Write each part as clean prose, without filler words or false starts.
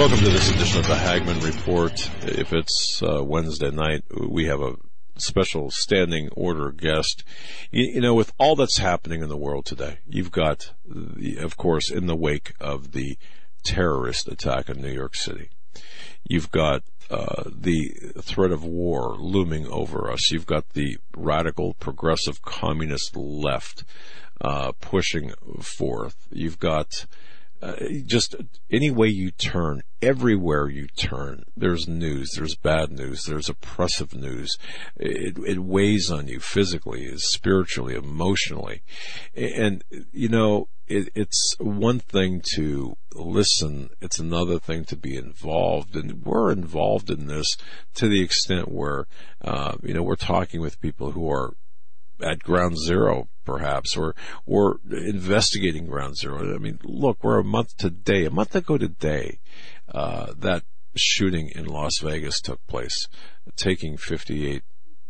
Welcome to this edition of the Hagmann Report. If it's Wednesday night, we have a special standing order guest. You know, with all that's happening in the world today, you've got, of course, in the wake of the terrorist attack in New York City, you've got the threat of war looming over us. You've got the radical, progressive, communist left pushing forth. You've got just any way you turn, everywhere you turn, there's news, there's bad news, there's oppressive news. It weighs on you physically, spiritually, emotionally. And, you know, it's one thing to listen, it's another thing to be involved. And we're involved in this to the extent where, we're talking with people who are at ground zero, perhaps, or investigating ground zero. I mean, look, we're a month ago today, that shooting in Las Vegas took place, taking 58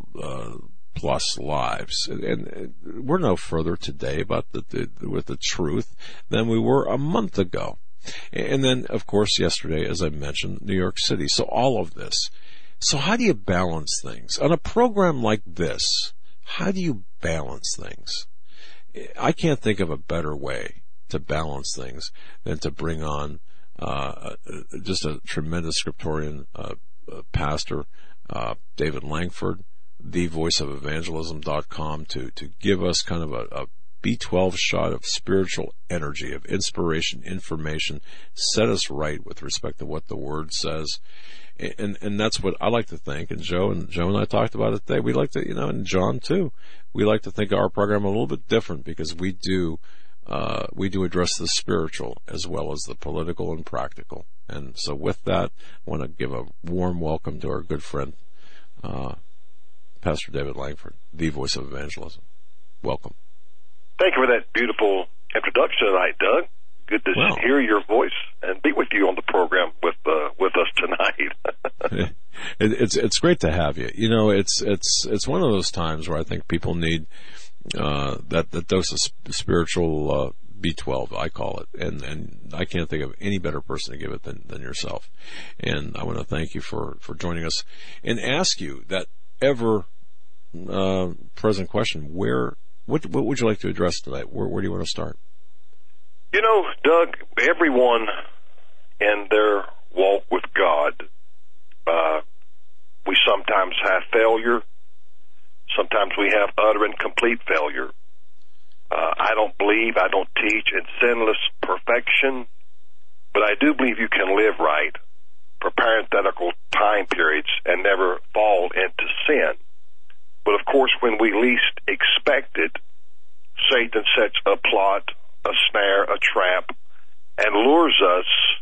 plus lives, and we're no further today about with the truth than we were a month ago. And then, of course, yesterday, as I mentioned, New York City. So all of this. So how do you balance things on a program like this? How do you balance things? I can't think of a better way to balance things than to bring on just a tremendous scriptorian pastor, David Langford, thevoiceofelvangelism.com, to give us kind of a B12 shot of spiritual energy, of inspiration, information, set us right with respect to what the Word says. And that's what I like to think. And Joe and I talked about it today. We like to, and John too, we like to think of our program a little bit different because we do address the spiritual as well as the political and practical. And so with that, I want to give a warm welcome to our good friend, Pastor David Langford, the Voice of Evangelism. Welcome. Thank you for that beautiful introduction tonight, Doug. Good to hear your voice and be with you on the program with us tonight. It's great to have you. You know, it's one of those times where I think people need that dose of spiritual B12, I call it, and I can't think of any better person to give it than yourself. And I want to thank you for joining us and ask you that ever present question: what would you like to address tonight? Where do you want to start? You know, Doug, everyone in their walk with God, we sometimes have failure. Sometimes we have utter and complete failure. I don't teach in sinless perfection, but I do believe you can live right for parenthetical time periods and never fall into sin. But of course, when we least expect it, Satan sets a plot, a snare, a trap, and lures us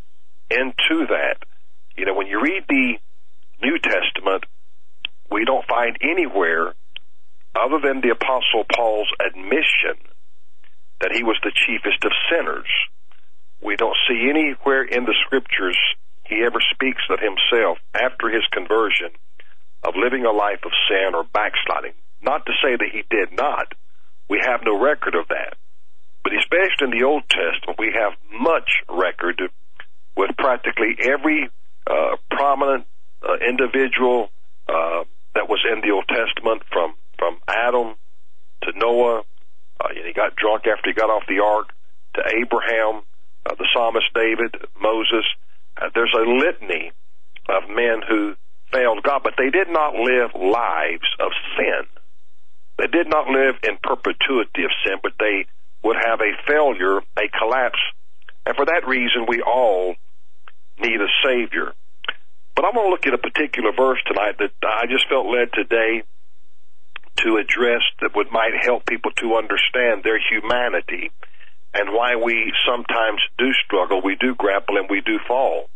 into that. You know, when you read the New Testament, we don't find anywhere other than the Apostle Paul's admission that he was the chiefest of sinners. We don't see anywhere in the Scriptures he ever speaks of himself after his conversion of living a life of sin or backsliding. Not to say that he did not. We have no record of that. But especially in the Old Testament, we have much record with practically every prominent individual that was in the Old Testament, from Adam to Noah. He got drunk after he got off the ark, to Abraham, the psalmist David, Moses. There's a litany of men who failed God, but they did not live lives of sin. They did not live in perpetuity of sin, but they would have a failure, a collapse. And for that reason, we all need a Savior. But I want to look at a particular verse tonight that I just felt led today to address that might help people to understand their humanity and why we sometimes do struggle, we do grapple, and we do fall.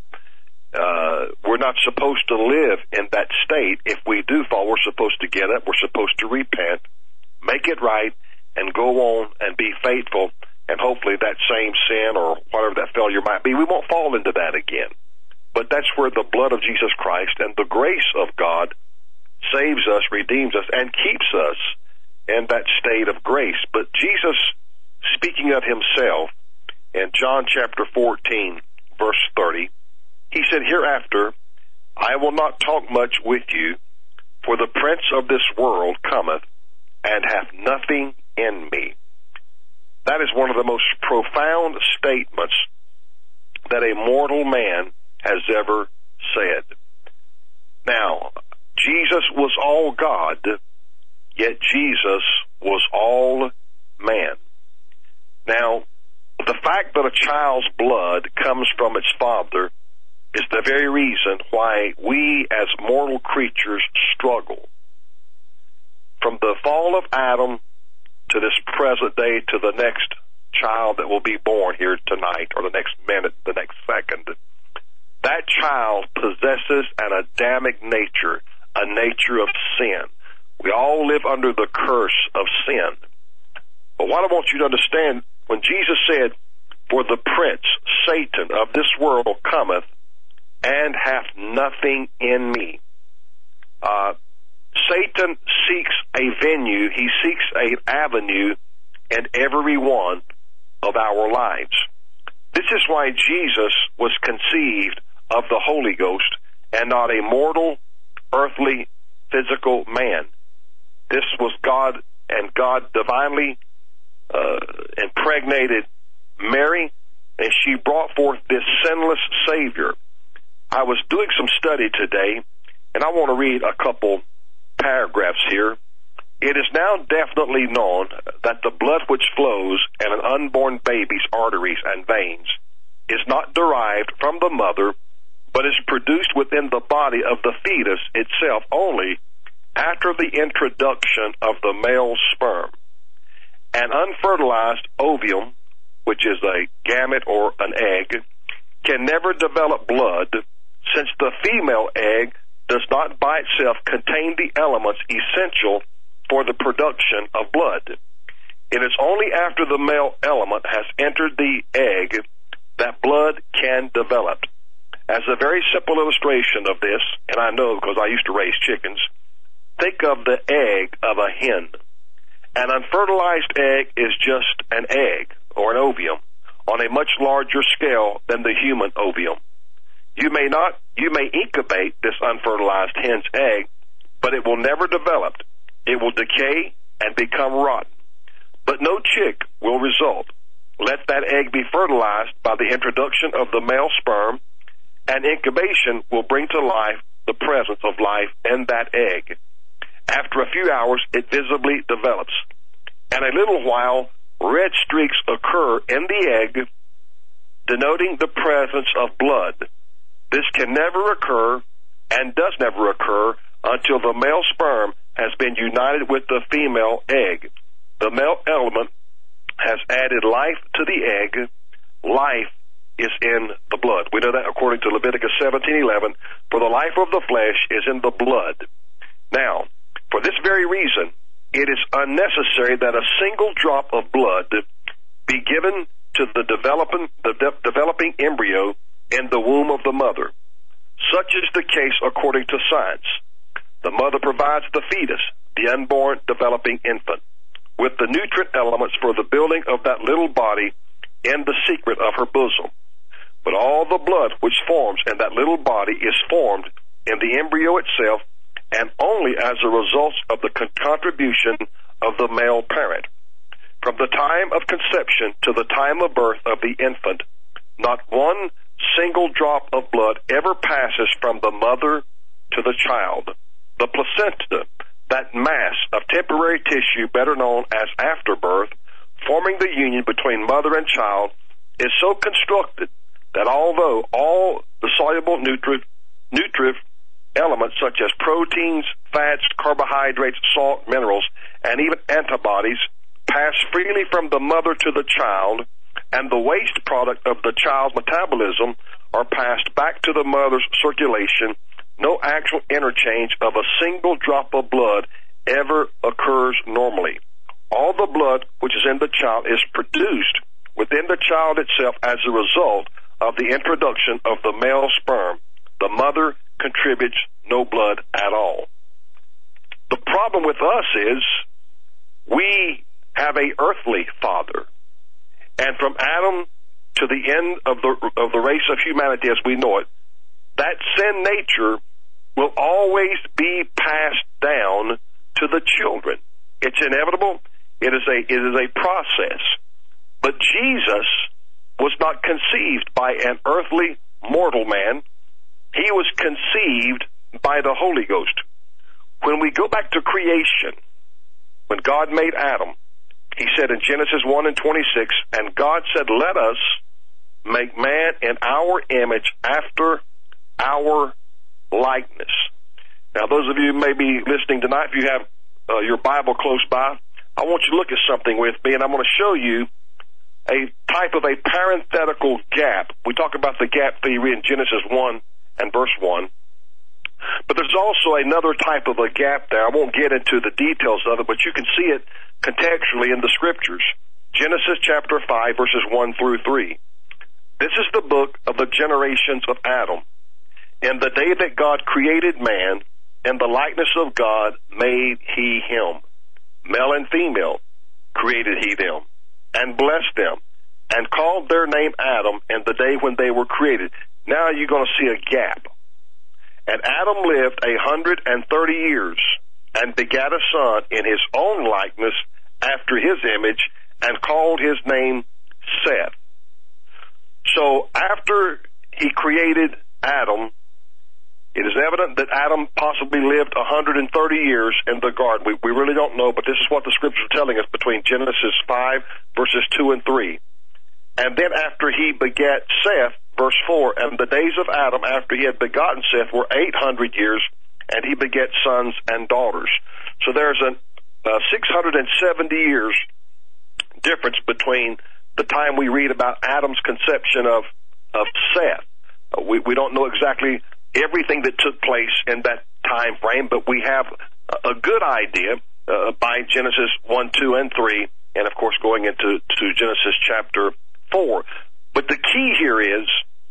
We're not supposed to live in that state. If we do fall, we're supposed to get up, we're supposed to repent, make it right, and go on and be faithful, and hopefully that same sin or whatever that failure might be, we won't fall into that again. But that's where the blood of Jesus Christ and the grace of God saves us, redeems us, and keeps us in that state of grace. But Jesus, speaking of himself in John chapter 14, verse 30, He said, hereafter I will not talk much with you, for the prince of this world cometh, and hath nothing in me. That is one of the most profound statements that a mortal man has ever said. Now, Jesus was all God, yet Jesus was all man. Now, the fact that a child's blood comes from its father is the very reason why we as mortal creatures struggle. From the fall of Adam to this present day to the next child that will be born here tonight, or the next minute, the next second, that child possesses an Adamic nature, a nature of sin. We all live under the curse of sin. But what I want you to understand, when Jesus said, for the prince, Satan, of this world cometh, and hath nothing in me. Satan seeks a venue, he seeks an avenue in every one of our lives. This is why Jesus was conceived of the Holy Ghost and not a mortal, earthly, physical man. This was God, and God divinely impregnated Mary, and she brought forth this sinless Savior. I was doing some study today, and I want to read a couple paragraphs here. It is now definitely known that the blood which flows in an unborn baby's arteries and veins is not derived from the mother, but is produced within the body of the fetus itself only after the introduction of the male sperm. An unfertilized ovum, which is a gamete or an egg, can never develop blood, since the female egg does not by itself contain the elements essential for the production of blood. It is only after the male element has entered the egg that blood can develop. As a very simple illustration of this, and I know because I used to raise chickens, think of the egg of a hen. An unfertilized egg is just an egg or an ovum on a much larger scale than the human ovum. You may incubate this unfertilized hen's egg, but it will never develop. It will decay and become rotten. But no chick will result. Let that egg be fertilized by the introduction of the male sperm, and incubation will bring to life the presence of life in that egg. After a few hours, it visibly develops. And a little while, red streaks occur in the egg, denoting the presence of blood. This can never occur, and does never occur, until the male sperm has been united with the female egg. The male element has added life to the egg. Life is in the blood. We know that according to Leviticus 17:11, for the life of the flesh is in the blood. Now, for this very reason, it is unnecessary that a single drop of blood be given to the developing embryo in the womb of the mother. Such is the case according to science. The mother provides the fetus, the unborn developing infant, with the nutrient elements for the building of that little body in the secret of her bosom. But all the blood which forms in that little body is formed in the embryo itself, and only as a result of the contribution of the male parent. From the time of conception to the time of birth of the infant, not one single drop of blood ever passes from the mother to the child. The placenta, that mass of temporary tissue better known as afterbirth, forming the union between mother and child, is so constructed that although all the soluble nutritive elements such as proteins, fats, carbohydrates, salt, minerals, and even antibodies pass freely from the mother to the child, and the waste product of the child's metabolism are passed back to the mother's circulation, no actual interchange of a single drop of blood ever occurs normally. All the blood which is in the child is produced within the child itself as a result of the introduction of the male sperm. The mother contributes no blood at all. The problem with us is we have an earthly father. And from Adam to the end of the race of humanity as we know it, that sin nature will always be passed down to the children. It's inevitable. It is a process. But Jesus was not conceived by an earthly mortal man. He was conceived by the Holy Ghost. When we go back to creation, when God made Adam, he said in Genesis 1:26, and God said, let us make man in our image after our likeness. Now, those of you who may be listening tonight, if you have your Bible close by, I want you to look at something with me, and I'm going to show you a type of a parenthetical gap. We talk about the gap theory in Genesis 1 and verse 1. But there's also another type of a gap there. I won't get into the details of it, but you can see it contextually in the Scriptures. Genesis chapter 5, verses 1 through 3. This is the book of the generations of Adam. In the day that God created man, in the likeness of God made he him. Male and female created he them, and blessed them, and called their name Adam in the day when they were created. Now you're going to see a gap. And Adam lived 130 years, and begat a son in his own likeness after his image, and called his name Seth. So after he created Adam, it is evident that Adam possibly lived 130 years in the garden. We really don't know, but this is what the Scriptures are telling us between Genesis 5, verses 2 and 3. And then after he begat Seth, verse 4, and the days of Adam after he had begotten Seth were 800 years, and he begat sons and daughters. So there's a 670 years difference between the time we read about Adam's conception of Seth. We don't know exactly everything that took place in that time frame, but we have a good idea by Genesis 1, 2, and 3, and of course going into Genesis chapter 4. But the key here is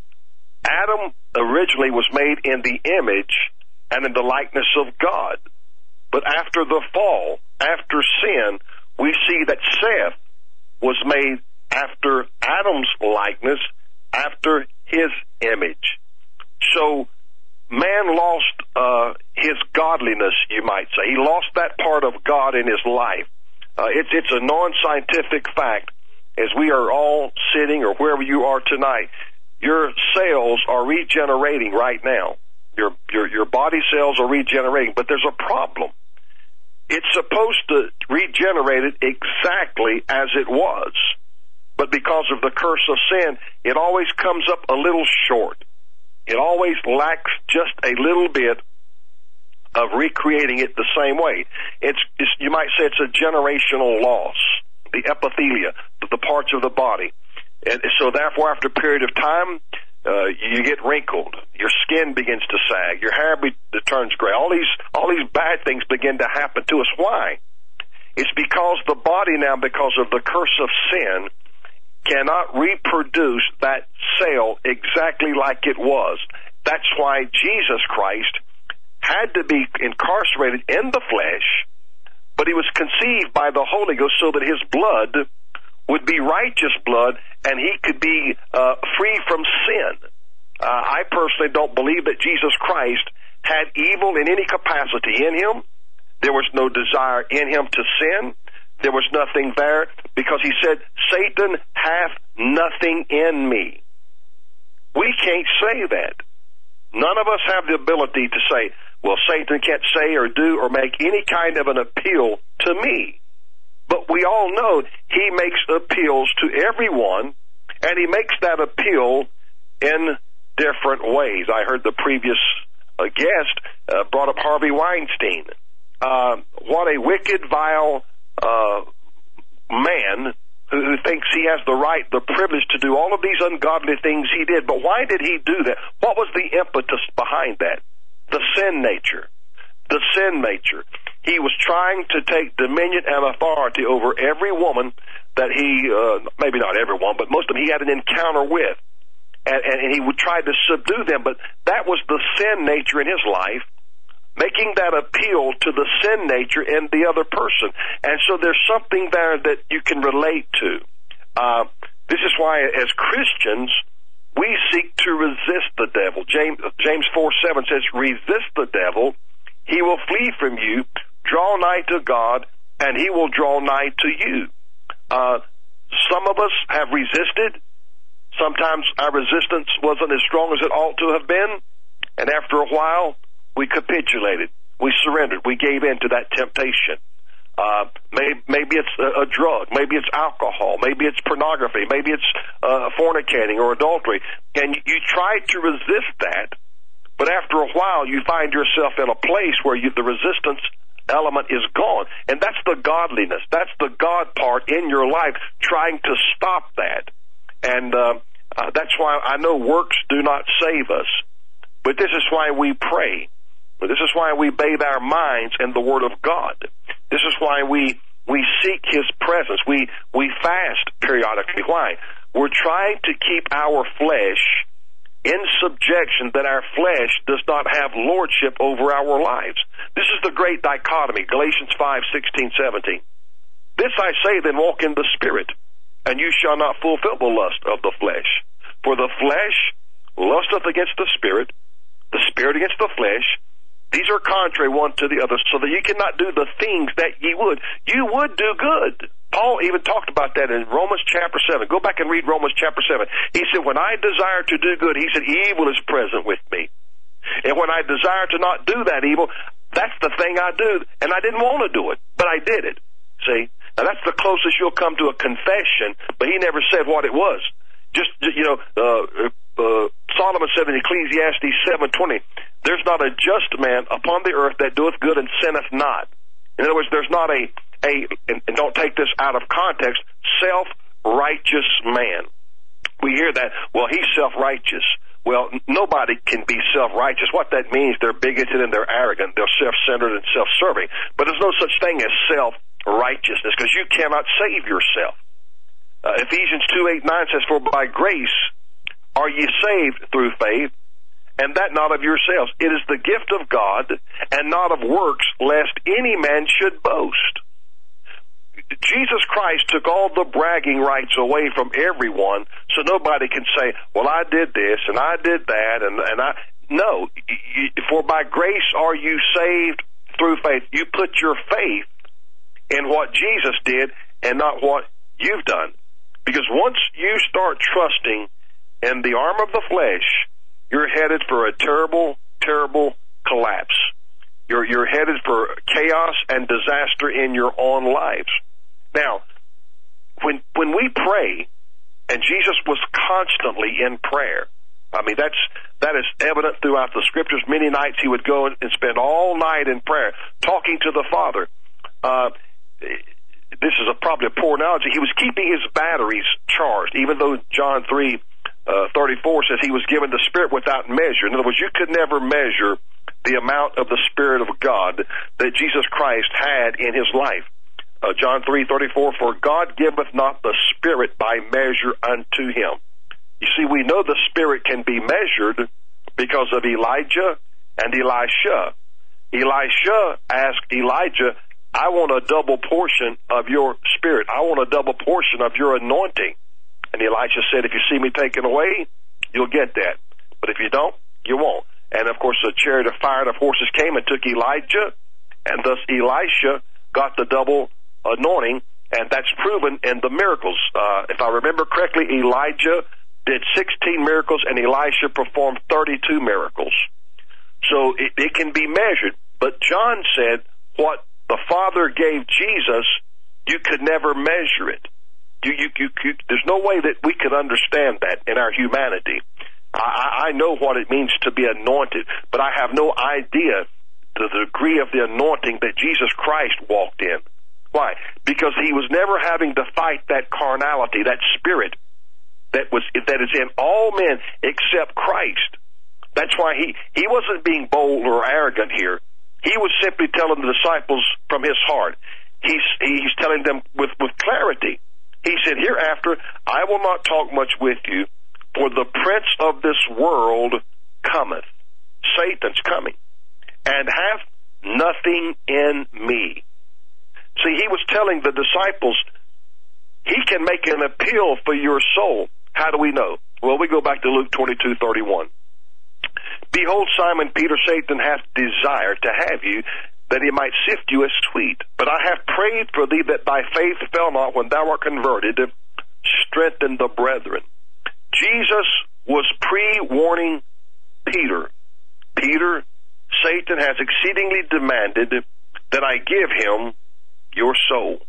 Adam originally was made in the image and in the likeness of God. But after the fall, after sin, we see that Seth was made after Adam's likeness, after his image. So man lost his godliness, you might say. He lost that part of God in his life. It's a non-scientific fact. As we are all sitting, or wherever you are tonight, your cells are regenerating right now. Your body cells are regenerating, but there's a problem. It's supposed to regenerate it exactly as it was. But because of the curse of sin, it always comes up a little short. It always lacks just a little bit of recreating it the same way. It's you might say it's a generational loss, the epithelia, the parts of the body. And so therefore, after a period of time, you get wrinkled. Your skin begins to sag. Your hair turns gray. All these bad things begin to happen to us. Why? It's because the body now, because of the curse of sin, cannot reproduce that cell exactly like it was. That's why Jesus Christ had to be incarcerated in the flesh, but he was conceived by the Holy Ghost so that his blood would be righteous blood and he could be free from sin. I personally don't believe that Jesus Christ had evil in any capacity in him. There was no desire in him to sin. There was nothing there because he said, Satan hath nothing in me. We can't say that. None of us have the ability to say, well, Satan can't say or do or make any kind of an appeal to me. But we all know he makes appeals to everyone, and he makes that appeal in different ways. I heard the previous guest brought up Harvey Weinstein. What a wicked, vile man who thinks he has the right, the privilege to do all of these ungodly things he did. But why did he do that? What was the impetus behind that? The sin nature. The sin nature. He was trying to take dominion and authority over every woman that he, maybe not everyone, but most of them he had an encounter with. And he would try to subdue them. But that was the sin nature in his life, making that appeal to the sin nature in the other person. And so there's something there that you can relate to. This is why, as Christians, we seek to resist the devil. James 4:7 says, resist the devil, he will flee from you. Draw nigh to God, and he will draw nigh to you. Some of us have resisted. Sometimes our resistance wasn't as strong as it ought to have been. And after a while, we capitulated. We surrendered. We gave in to that temptation. Maybe it's a drug. Maybe it's alcohol. Maybe it's pornography. Maybe it's fornicating or adultery. And you try to resist that, but after a while you find yourself in a place where the resistance element is gone. And that's the godliness. That's the God part in your life, trying to stop that. And that's why I know works do not save us, but this is why we pray. This is why we bathe our minds in the Word of God. This is why we seek His presence. We fast periodically. Why? We're trying to keep our flesh in subjection, that our flesh does not have lordship over our lives. This is the great dichotomy, Galatians 5:16-17. This I say, then walk in the Spirit, and you shall not fulfill the lust of the flesh. For the flesh lusteth against the Spirit against the flesh. These are contrary one to the other, so that you cannot do the things that ye would. You would do good. Paul even talked about that in Romans chapter 7. Go back and read Romans chapter 7. He said, when I desire to do good, he said, evil is present with me. And when I desire to not do that evil, that's the thing I do. And I didn't want to do it, but I did it. See? Now that's the closest you'll come to a confession, but he never said what it was. Solomon said in Ecclesiastes 7:20, there's not a just man upon the earth that doeth good and sinneth not. In other words, there's not and don't take this out of context, self-righteous man. We hear that, well, he's self-righteous. Well, nobody can be self-righteous. What that means, they're bigoted and they're arrogant, they're self-centered and self-serving. But there's no such thing as self-righteousness, because you cannot save yourself. Ephesians 2:8-9 says, for by grace are ye saved through faith, and that not of yourselves. It is the gift of God, and not of works, lest any man should boast. Jesus Christ took all the bragging rights away from everyone, so nobody can say, well, I did this, and I did that, and I... No, for by grace are you saved through faith. You put your faith in what Jesus did, and not what you've done. Because once you start trusting in the arm of the flesh, you're headed for a terrible, terrible collapse. You're headed for chaos and disaster in your own lives. Now, when we pray, and Jesus was constantly in prayer, I mean, that is evident throughout the Scriptures. Many nights he would go and spend all night in prayer, talking to the Father. This is probably a poor analogy. He was keeping his batteries charged, even though John 3:34 says he was given the Spirit without measure. In other words, you could never measure the amount of the Spirit of God that Jesus Christ had in his life. John 3:34, for God giveth not the Spirit by measure unto him. You see, we know the Spirit can be measured because of Elijah and Elisha. Elisha asked Elijah, I want a double portion of your Spirit. I want a double portion of your anointing. And Elisha said, if you see me taken away, you'll get that. But if you don't, you won't. And, of course, a chariot of fire and of horses came and took Elijah, and thus Elisha got the double anointing, and that's proven in the miracles. If I remember correctly, Elijah did 16 miracles, and Elisha performed 32 miracles. So it can be measured. But John said what the Father gave Jesus, you could never measure it. There's no way that we could understand that in our humanity. I know what it means to be anointed, but I have no idea the degree of the anointing that Jesus Christ walked in. Why? Because he was never having to fight that carnality, that spirit that is in all men except Christ. That's why he wasn't being bold or arrogant here. He was simply telling the disciples from his heart. He's telling them with clarity. He said, hereafter, I will not talk much with you, for the prince of this world cometh. Satan's coming, and hath nothing in me. See, he was telling the disciples, he can make an appeal for your soul. How do we know? Well, we go back to Luke 22:31. Behold, Simon Peter, Satan hath desired to have you, that he might sift you as wheat. But I have prayed for thee that thy faith fail not when thou art converted. Strengthen the brethren. Jesus was pre-warning Peter. Peter, Satan has exceedingly demanded that I give him your soul.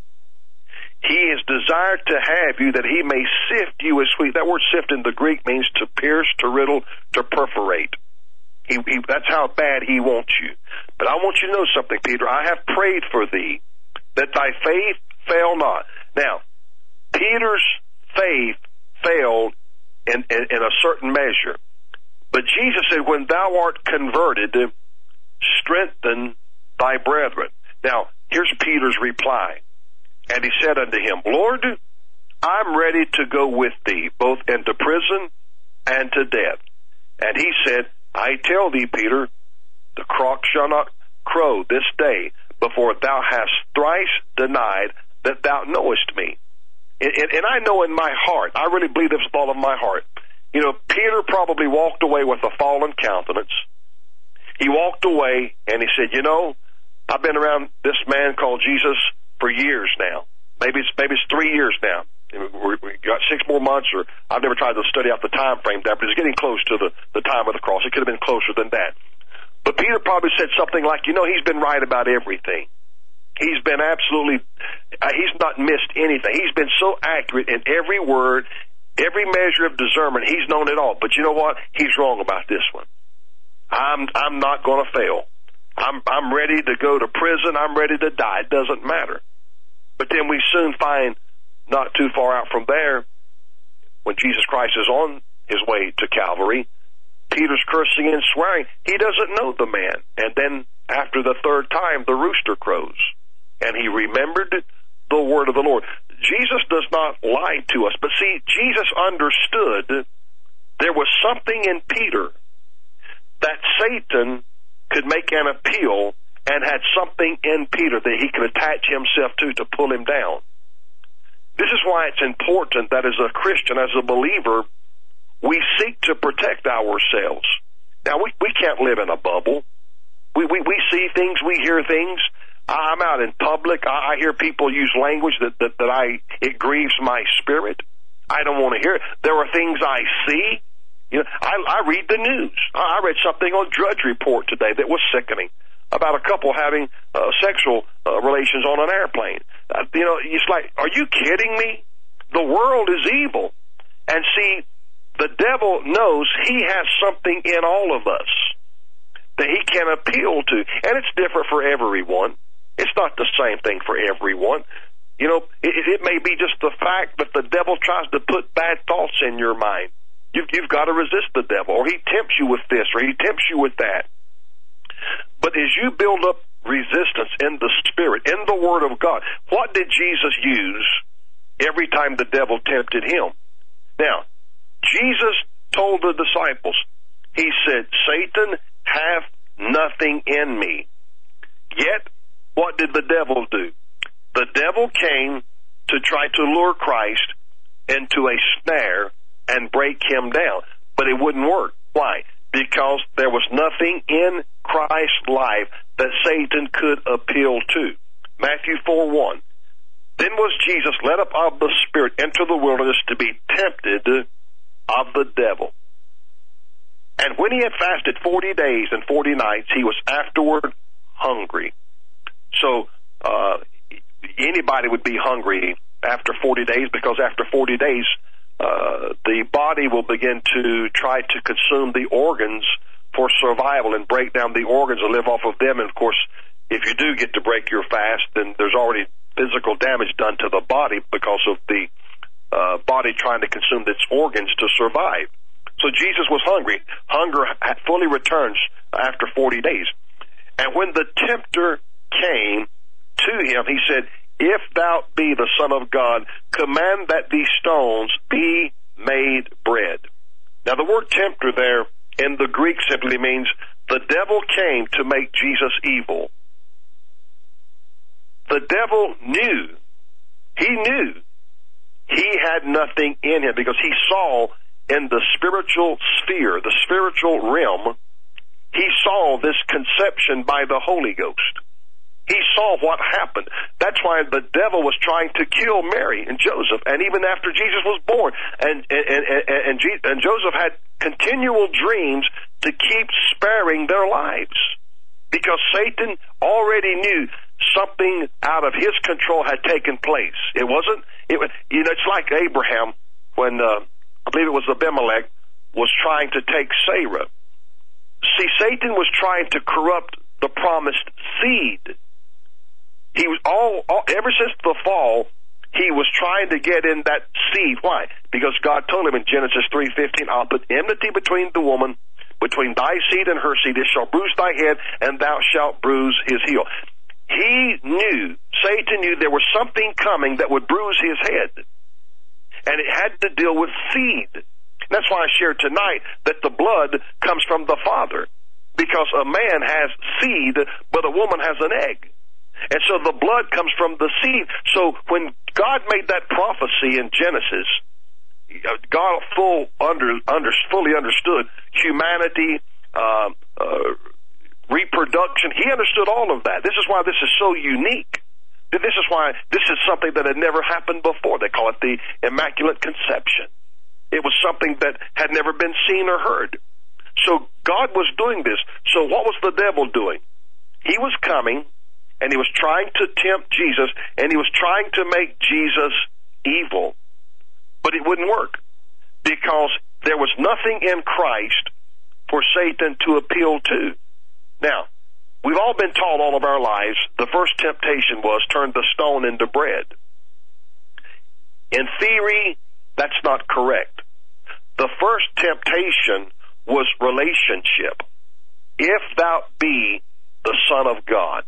He is desired to have you that he may sift you as wheat. That word sift in the Greek means to pierce, to riddle, to perforate. That's how bad he wants you. But I want you to know something, Peter. I have prayed for thee that thy faith fail not. Now, Peter's faith failed in a certain measure. But Jesus said, when thou art converted, strengthen thy brethren. Now, here's Peter's reply. And he said unto him, Lord, I'm ready to go with thee, both into prison and to death. And he said, I tell thee, Peter, the cock shall not crow this day before thou hast thrice denied that thou knowest me. And I know in my heart, I really believe this with all of my heart, you know, Peter probably walked away with a fallen countenance. He walked away and he said, you know, I've been around this man called Jesus for years now. Maybe it's 3 years now. We got 6 more months, or I've never tried to study out the time frame there, but it's getting close to the time of the cross. It could have been closer than that. But Peter probably said something like, you know, he's been right about everything. He's been absolutely, he's not missed anything. He's been so accurate in every word, every measure of discernment. He's known it all. But you know what? He's wrong about this one. I'm not going to fail. I'm ready to go to prison. I'm ready to die. It doesn't matter. But then we soon find, not too far out from there, when Jesus Christ is on his way to Calvary, Peter's cursing and swearing. He doesn't know the man. And then after the third time, the rooster crows. And he remembered the word of the Lord. Jesus does not lie to us. But see, Jesus understood there was something in Peter that Satan could make an appeal and had something in Peter that he could attach himself to pull him down. This is why it's important that as a Christian, as a believer, we seek to protect ourselves. Now, we can't live in a bubble. We see things, we hear things. I'm out in public. I hear people use language that it grieves my spirit. I don't want to hear it. There are things I see. You know, I read the news. I read something on Drudge Report today that was sickening about a couple having sexual relations on an airplane. You know, it's like, are you kidding me? The world is evil. And see, the devil knows he has something in all of us that he can appeal to. And it's different for everyone. It's not the same thing for everyone. You know, it may be just the fact that the devil tries to put bad thoughts in your mind. You've got to resist the devil, or he tempts you with this, or he tempts you with that. But as you build up resistance in the Spirit, in the Word of God, what did Jesus use every time the devil tempted him? Now, Jesus told the disciples, he said, Satan hath nothing in me. Yet, what did the devil do? The devil came to try to lure Christ into a snare and break him down. But it wouldn't work. Why? Because there was nothing in Christ's life that Satan could appeal to. Matthew 4:1. Then was Jesus led up of the Spirit into the wilderness to be tempted of the devil. And when he had fasted 40 days and 40 nights, he was afterward hungry. So anybody would be hungry after 40 days, because after 40 days, the body will begin to try to consume the organs for survival and break down the organs and live off of them. And, of course, if you do get to break your fast, then there's already physical damage done to the body because of the body trying to consume its organs to survive. So Jesus was hungry. Hunger fully returns after 40 days. And when the tempter came to him, he said, If thou be the Son of God, command that these stones be made bread. Now, the word tempter there in the Greek simply means the devil came to make Jesus evil. The devil knew. He had nothing in him because he saw in the spiritual sphere, the spiritual realm, he saw this conception by the Holy Ghost. He saw what happened. That's why the devil was trying to kill Mary and Joseph, and even after Jesus was born. And Joseph had continual dreams to keep sparing their lives, because Satan already knew something out of his control had taken place. It's like Abraham when, I believe it was Abimelech, was trying to take Sarah. See, Satan was trying to corrupt the promised seed. He was ever since the fall, he was trying to get in that seed. Why? Because God told him in Genesis 3:15, I'll put enmity between the woman, between thy seed and her seed. It shall bruise thy head, and thou shalt bruise his heel. Satan knew there was something coming that would bruise his head. And it had to deal with seed. That's why I shared tonight that the blood comes from the Father. Because a man has seed, but a woman has an egg. And so the blood comes from the seed. So when God made that prophecy in Genesis, God fully understood humanity, reproduction. He understood all of that. This is why this is so unique. This is why this is something that had never happened before. They call it the Immaculate Conception. It was something that had never been seen or heard. So God was doing this. So what was the devil doing? He was coming, and he was trying to tempt Jesus, and he was trying to make Jesus evil. But it wouldn't work, because there was nothing in Christ for Satan to appeal to. Now, we've all been taught all of our lives the first temptation was turn the stone into bread. In theory, that's not correct. The first temptation was relationship. If thou be the Son of God.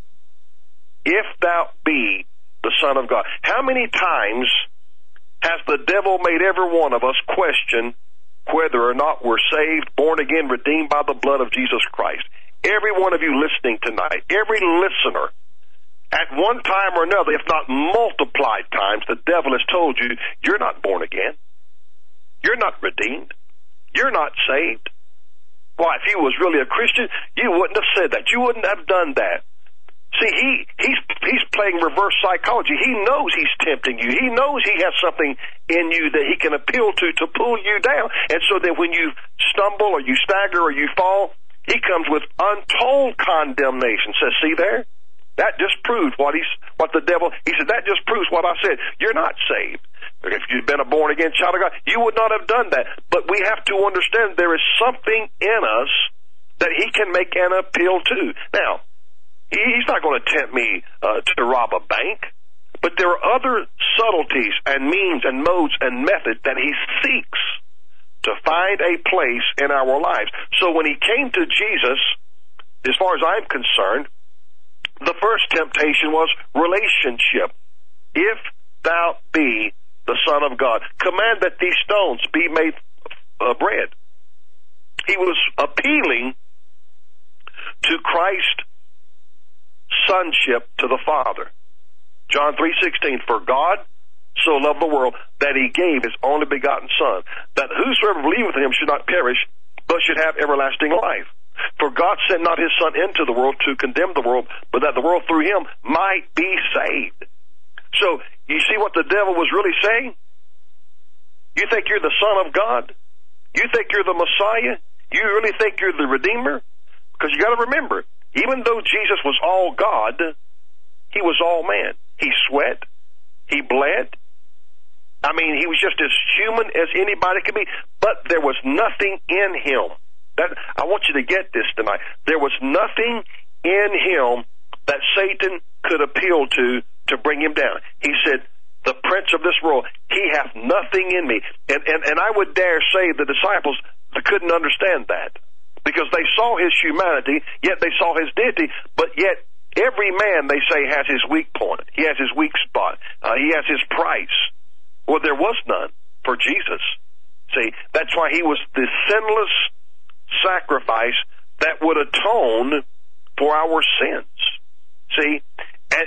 If thou be the Son of God. How many times has the devil made every one of us question whether or not we're saved, born again, redeemed by the blood of Jesus Christ? Every one of you listening tonight, every listener, at one time or another, if not multiplied times, the devil has told you, you're not born again. You're not redeemed. You're not saved. Why, if you was really a Christian, you wouldn't have said that. You wouldn't have done that. See, he's playing reverse psychology. He knows he's tempting you. He knows he has something in you that he can appeal to pull you down. And so that when you stumble or you stagger or you fall, he comes with untold condemnation. Says, see there? That just proves what the devil, he said, that just proves what I said. You're not saved. If you'd been a born-again child of God, you would not have done that. But we have to understand there is something in us that he can make an appeal to. Now, he's not going to tempt me to rob a bank, but there are other subtleties and means and modes and methods that he seeks to find a place in our lives. So when he came to Jesus, as far as I'm concerned, the first temptation was relationship. If thou be the Son of God, command that these stones be made bread. He was appealing to Christ's sonship to the Father. John 3:16, for God so loved the world that he gave his only begotten Son, that whosoever believeth in him should not perish, but should have everlasting life. For God sent not his Son into the world to condemn the world, but that the world through him might be saved. So, you see what the devil was really saying? You think you're the Son of God? You think you're the Messiah? You really think you're the Redeemer? Because you got to remember, even though Jesus was all God, he was all man. He sweat. He bled. I mean, he was just as human as anybody could be, but there was nothing in him. I want you to get this tonight. There was nothing in him that Satan could appeal to bring him down. He said, the prince of this world, he hath nothing in me. And I would dare say the disciples couldn't understand that, because they saw his humanity, yet they saw his deity, but yet every man, they say, has his weak point. He has his weak spot. He has his price. Well, there was none for Jesus. See, that's why he was the sinless sacrifice that would atone for our sins. See,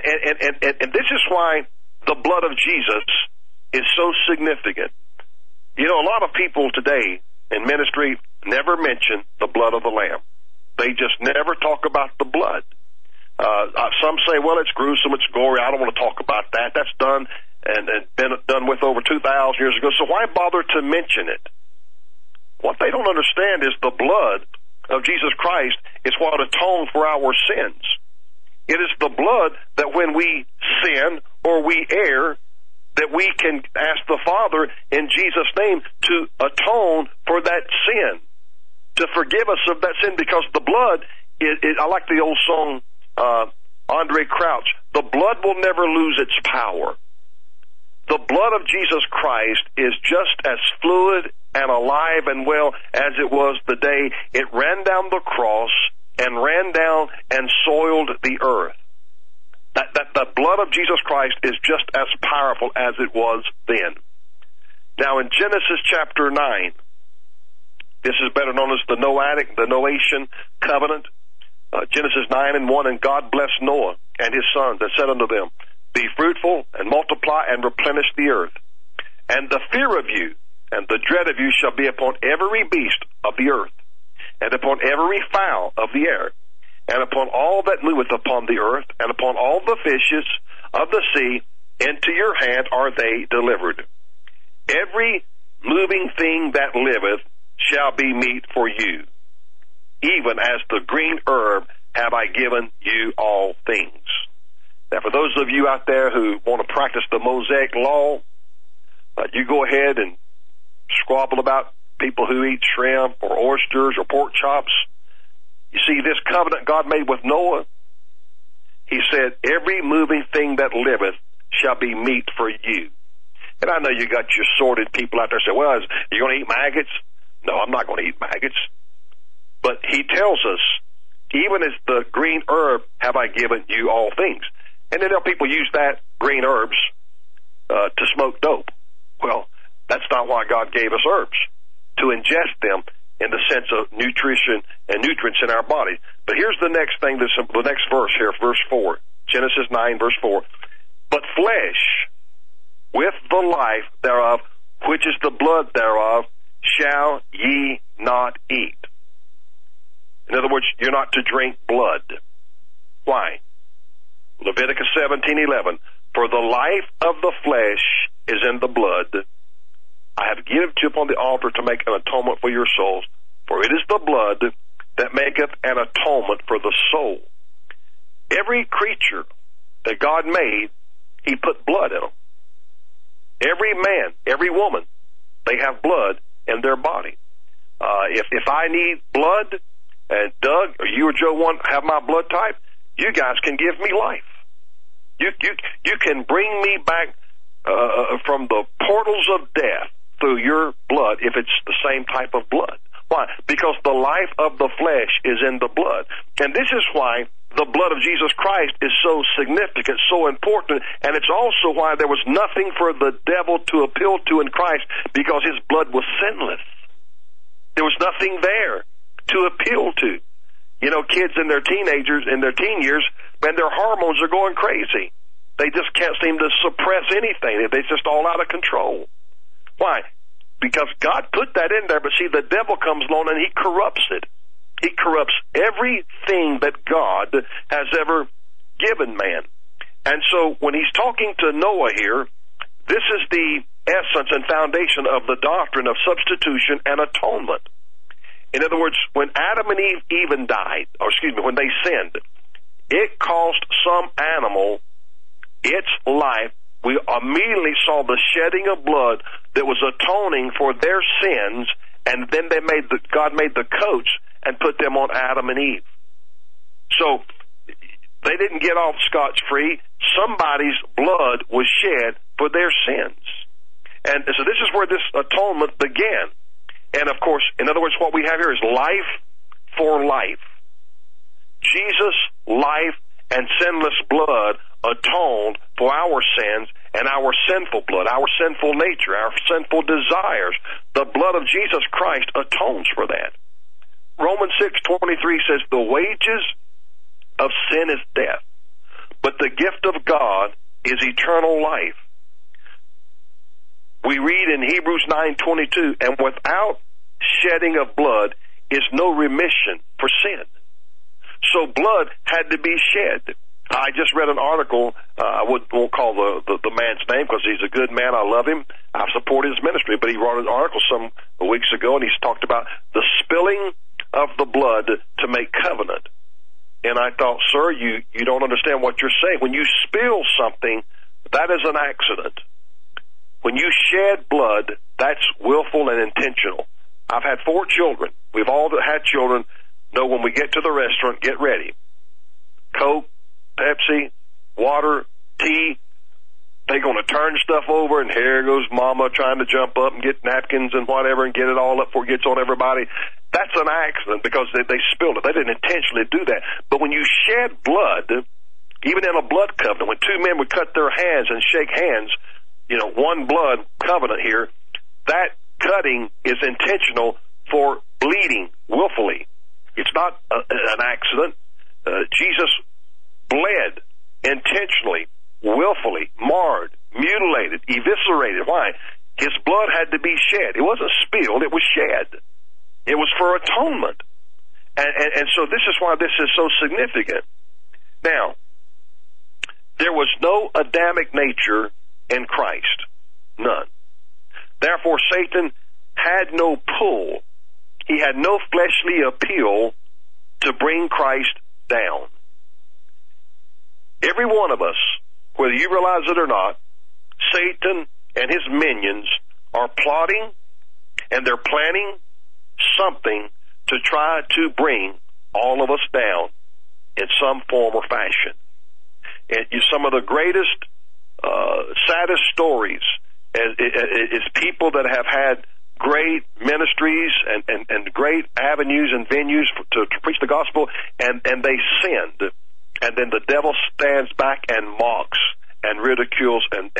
and this is why the blood of Jesus is so significant. You know, a lot of people today in ministry never mention the blood of the Lamb. They just never talk about the blood. Some say, well, it's gruesome, it's gory, I don't want to talk about that. That's done and been done with over 2,000 years ago, so why bother to mention it? What they don't understand is the blood of Jesus Christ is what atones for our sins. It is the blood that when we sin or we err, that we can ask the Father in Jesus' name to atone for that sin, to forgive us of that sin, because the blood, I like the old song, Andre Crouch, the blood will never lose its power. The blood of Jesus Christ is just as fluid and alive and well as it was the day it ran down the cross and ran down and soiled the earth. That the blood of Jesus Christ is just as powerful as it was then. Now in Genesis chapter 9, this is better known as the Noachian covenant. Genesis 9:1, and God blessed Noah and his sons and said unto them, be fruitful and multiply and replenish the earth. And the fear of you and the dread of you shall be upon every beast of the earth, and upon every fowl of the air, and upon all that moveth upon the earth, and upon all the fishes of the sea. Into your hand are they delivered. Every moving thing that liveth shall be meat for you. Even as the green herb have I given you all things. Now, for those of you out there who want to practice the Mosaic law, you go ahead and squabble about people who eat shrimp or oysters or pork chops. You see, this covenant God made with Noah, he said, every moving thing that liveth shall be meat for you. And I know you got your sordid people out there say, well, are you going to eat maggots? No, I'm not going to eat maggots. But he tells us, even as the green herb have I given you all things. And then people use that, green herbs, to smoke dope. Well, that's not why God gave us herbs, to ingest them in the sense of nutrition and nutrients in our body. But here's the next thing, the next verse here, verse 4, Genesis 9, verse 4. But flesh with the life thereof, which is the blood thereof, shall ye not eat. In other words, you're not to drink blood. Why? Leviticus 17:11. For the life of the flesh is in the blood. I have given you upon the altar to make an atonement for your souls. For it is the blood that maketh an atonement for the soul. Every creature that God made, he put blood in them. Every man, every woman, they have blood in their body. If I need blood, and Doug or you or Joe want have my blood type, you guys can give me life. You can bring me back from the portals of death through your blood if it's the same type of blood. Why? Because the life of the flesh is in the blood. And this is why the blood of Jesus Christ is so significant, so important, and it's also why there was nothing for the devil to appeal to in Christ, because his blood was sinless. There was nothing there to appeal to. You know, kids in their teen years, man, their hormones are going crazy. They just can't seem to suppress anything. They're just all out of control. Why? Because God put that in there, but see, the devil comes along and he corrupts it. He corrupts everything that God has ever given man. And so when he's talking to Noah here, this is the essence and foundation of the doctrine of substitution and atonement. In other words, when Adam and Eve even died, when they sinned, it cost some animal its life. We immediately saw the shedding of blood that was atoning for their sins, and then God made the coats and put them on Adam and Eve. So they didn't get off scotch-free. Somebody's blood was shed for their sins. And so this is where this atonement began. And of course, in other words, what we have here is life for life. Jesus' life and sinless blood atoned for our sins and our sinful blood, our sinful nature, our sinful desires. The blood of Jesus Christ atones for that. Romans 6:23 says, the wages of sin is death, but the gift of God is eternal life We read in Hebrews 9:22, and without shedding of blood is no remission for sin. So blood had to be shed. I just read an article. I won't call the man's name because he's a good man. I love him. I support his ministry. But he wrote an article some weeks ago, and he's talked about the spilling of the blood to make covenant. And I thought, sir, you don't understand what you're saying. When you spill something, that is an accident. When you shed blood, that's willful and intentional. I've had 4 children. We've all that had children know when we get to the restaurant, get ready. Coke, Pepsi, water, tea. They're going to turn stuff over, and here goes Mama trying to jump up and get napkins and whatever and get it all up before it gets on everybody. That's an accident because they spilled it. They didn't intentionally do that. But when you shed blood, even in a blood covenant, when 2 men would cut their hands and shake hands, one blood covenant here, that cutting is intentional for bleeding willfully. It's not an accident. Jesus bled intentionally, willfully, marred, mutilated, eviscerated. Why? His blood had to be shed. It wasn't spilled, it was shed. It was for atonement. And so this is why this is so significant. Now, there was no Adamic nature in Christ. None. Therefore, Satan had no pull. He had no fleshly appeal to bring Christ down. Every one of us, whether you realize it or not, Satan and his minions are plotting and they're planning something to try to bring all of us down in some form or fashion. And some of the greatest, saddest stories is people that have had great ministries and great avenues and venues to preach the gospel, and they sinned. And then the devil stands back and mocks and ridicules and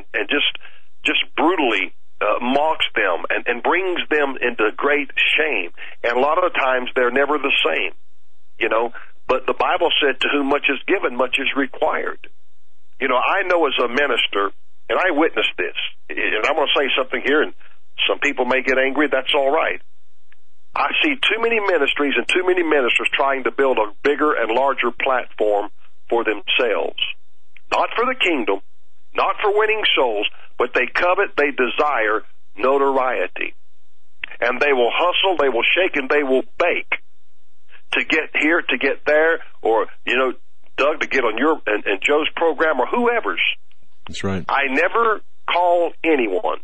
just brutally mocks them and brings them into great shame. And a lot of the times they're never the same, But the Bible said, to whom much is given, much is required. I know as a minister, and I witnessed this, and I'm going to say something here, and some people may get angry. That's all right. I see too many ministries and too many ministers trying to build a bigger and larger platform for themselves. Not for the kingdom, not for winning souls, but they covet, they desire notoriety. And they will hustle, they will shake, and they will bake to get here, to get there, or, Doug, to get on your and Joe's program or whoever's. That's right. I never call anyone.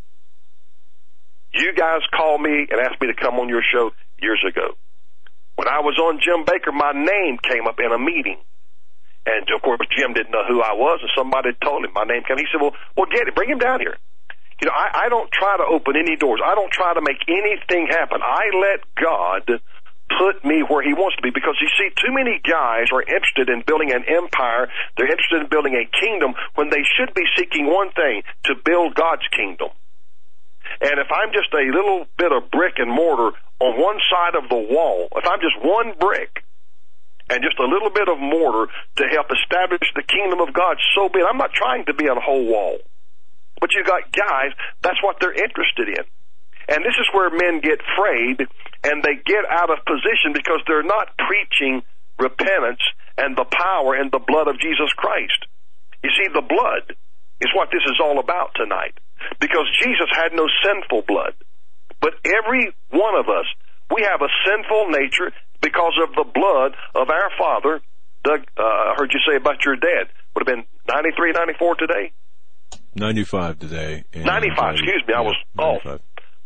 You guys called me and asked me to come on your show years ago. When I was on Jim Baker, my name came up in a meeting. And, of course, Jim didn't know who I was, and somebody told him my name came. He said, well, get it. Bring him down here. I don't try to open any doors. I don't try to make anything happen. I let God put me where he wants to be, because you see, too many guys are interested in building an empire. They're interested in building a kingdom when they should be seeking one thing, to build God's kingdom. And if I'm just a little bit of brick and mortar on one side of the wall, if I'm just one brick and just a little bit of mortar to help establish the kingdom of God, so be it. I'm not trying to be a whole wall. But you got guys, that's what they're interested in. And this is where men get frayed and they get out of position, because they're not preaching repentance and the power and the blood of Jesus Christ. You see, the blood is what this is all about tonight, because Jesus had no sinful blood. But every one of us, we have a sinful nature because of the blood of our father. Doug, I heard you say about your dad. Would have been 93, 94 today? 95 today. 95, excuse me, I was off.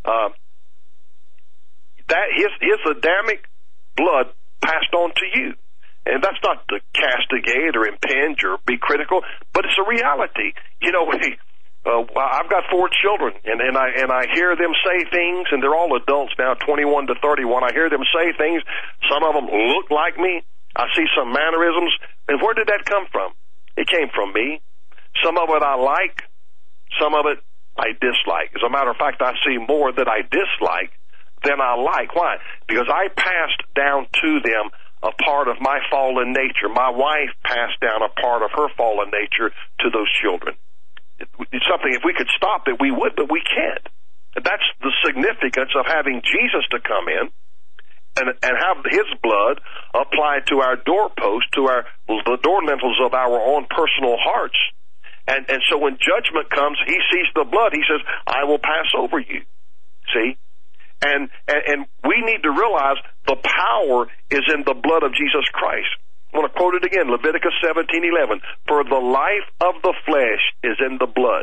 That his Adamic blood passed on to you. And that's not to castigate or impinge or be critical, but it's a reality. I've got 4 children, and I hear them say things, and they're all adults now, 21 to 31. I hear them say things. Some of them look like me. I see some mannerisms. And where did that come from? It came from me. Some of it I like. Some of it I dislike. As a matter of fact, I see more that I dislike than I like. Why? Because I passed down to them a part of my fallen nature. My wife passed down a part of her fallen nature to those children. It's something, if we could stop it, we would, but we can't. And that's the significance of having Jesus to come in and have his blood applied to our doorpost, to the door lintels of our own personal hearts. And so when judgment comes, he sees the blood. He says, I will pass over you. See? And we need to realize the power is in the blood of Jesus Christ. I want to quote it again, Leviticus 17:11. For the life of the flesh is in the blood.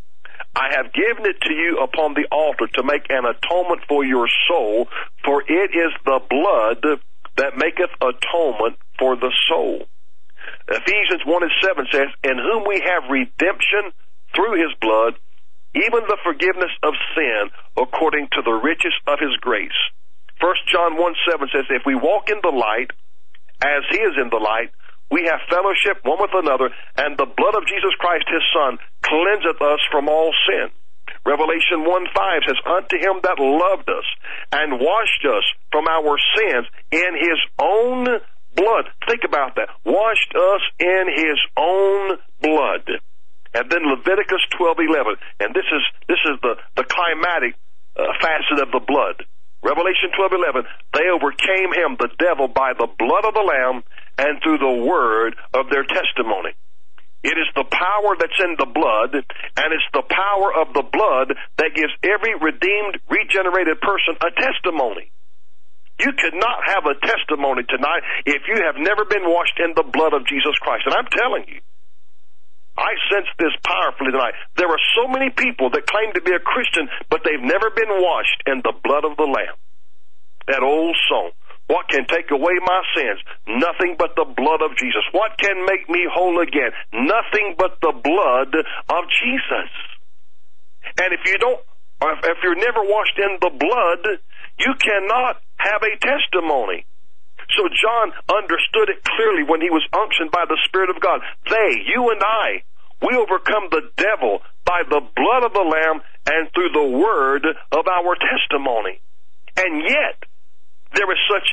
I have given it to you upon the altar to make an atonement for your soul, for it is the blood that maketh atonement for the soul. Ephesians 1:7 says, in whom we have redemption through his blood, even the forgiveness of sin according to the riches of his grace. 1 John 1:7 says, if we walk in the light, as he is in the light, we have fellowship one with another, and the blood of Jesus Christ, his Son, cleanseth us from all sin. Revelation 1:5 says, unto him that loved us and washed us from our sins in his own blood. Think about that. Washed us in his own blood. And then Leviticus 12:11, and this is the climatic facet of the blood. Revelation 12:11, they overcame him, the devil, by the blood of the Lamb and through the word of their testimony. It is the power that's in the blood, and it's the power of the blood that gives every redeemed, regenerated person a testimony. You could not have a testimony tonight if you have never been washed in the blood of Jesus Christ. And I'm telling you, I sense this powerfully tonight. There are so many people that claim to be a Christian, but they've never been washed in the blood of the Lamb. That old song, what can take away my sins? Nothing but the blood of Jesus. What can make me whole again? Nothing but the blood of Jesus. And if you're never washed in the blood, you cannot have a testimony. So John understood it clearly when he was unctioned by the Spirit of God. You and I, we overcome the devil by the blood of the Lamb and through the word of our testimony. And yet, there is such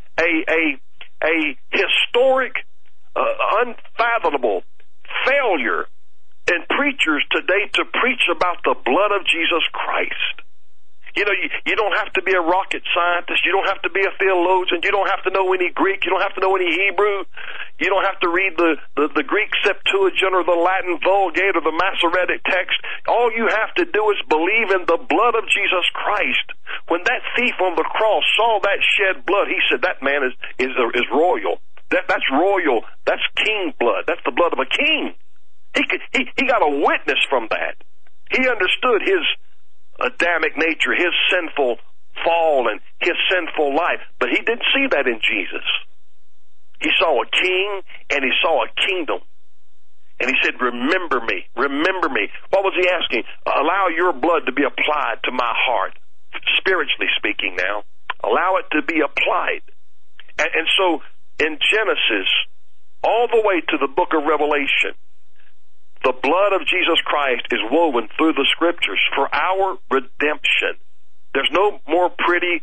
a historic, unfathomable failure in preachers today to preach about the blood of Jesus Christ. You know, you don't have to be a rocket scientist. You don't have to be a theologian. You don't have to know any Greek. You don't have to know any Hebrew. You don't have to read the Greek Septuagint or the Latin Vulgate or the Masoretic text. All you have to do is believe in the blood of Jesus Christ. When that thief on the cross saw that shed blood, he said, that man is royal. That's royal. That's king blood. That's the blood of a king. He got a witness from that. He understood his Adamic nature, his sinful fall and his sinful life. But he didn't see that in Jesus. He saw a king and he saw a kingdom. And he said, remember me, remember me. What was he asking? Allow your blood to be applied to my heart. Spiritually speaking now. Allow it to be applied. And so in Genesis, all the way to the book of Revelation, the blood of Jesus Christ is woven through the Scriptures for our redemption. There's no more pretty,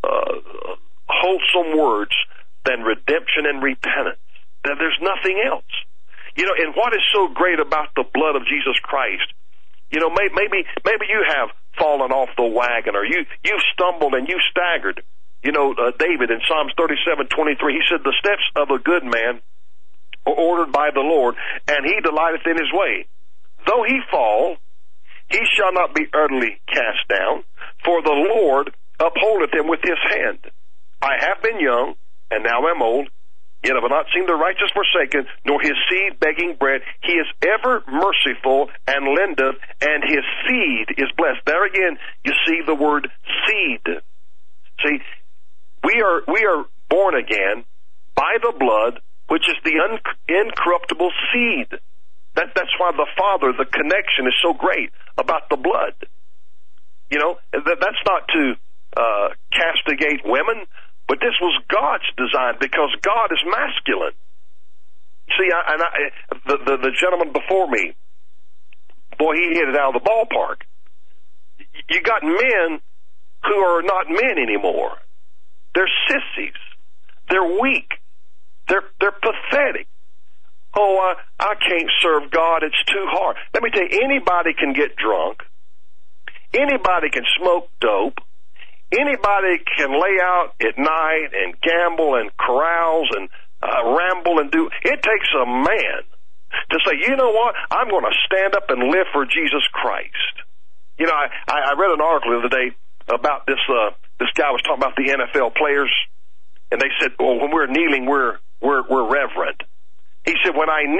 wholesome words than redemption and repentance. There's nothing else. You know, and what is so great about the blood of Jesus Christ? You know, maybe you have fallen off the wagon, or you've stumbled and you've staggered. You know, David in Psalms 37:23, he said, the steps of a good man are ordered by the Lord, and he delighteth in his way. Though he fall, he shall not be utterly cast down, for the Lord upholdeth him with his hand. I have been young, and now am old, yet have I not seen the righteous forsaken, nor his seed begging bread. He is ever merciful and lendeth, and his seed is blessed. There again, you see the word seed. See, we are born again by the blood, which is the incorruptible seed. That's why the Father, the connection is so great about the blood. You know, that's not to castigate women, but this was God's design, because God is masculine. See, the gentleman before me, boy, he hit it out of the ballpark. You got men who are not men anymore. They're sissies. They're weak. They're pathetic. Oh, I can't serve God. It's too hard. Let me tell you, anybody can get drunk. Anybody can smoke dope. Anybody can lay out at night and gamble and carouse and ramble and do. It takes a man to say, you know what, I'm going to stand up and live for Jesus Christ. You know, I read an article the other day about this guy was talking about the NFL players, and they said, well, when we're kneeling, we're reverent. He said, when I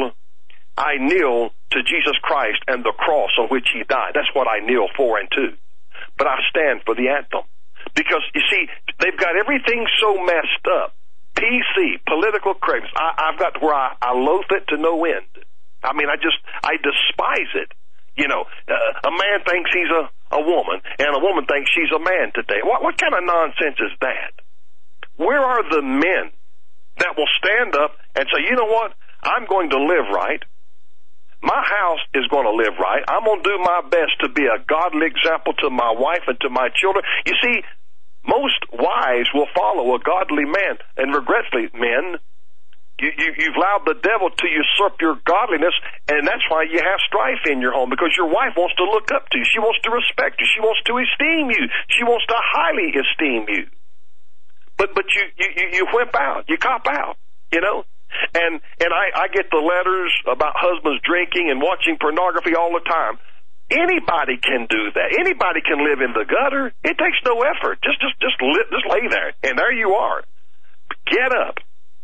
kneel to Jesus Christ and the cross on which he died. That's what I kneel for and to. But I stand for the anthem. Because, you see, they've got everything so messed up. PC, political correctness. I've got to where I loathe it to no end. I mean, I despise it. You know, a man thinks he's a woman, and a woman thinks she's a man today. What kind of nonsense is that? Where are the men that will stand up and say, you know what, I'm going to live right. My house is going to live right. I'm going to do my best to be a godly example to my wife and to my children. You see, most wives will follow a godly man. And regretfully, men, you've allowed the devil to usurp your godliness, and that's why you have strife in your home, because your wife wants to look up to you. She wants to respect you. She wants to esteem you. She wants to highly esteem you. But you whip out. You cop out, you know. And I get the letters about husbands drinking and watching pornography all the time. Anybody can do that. Anybody can live in the gutter. It takes no effort. Just lay there, and there you are. Get up.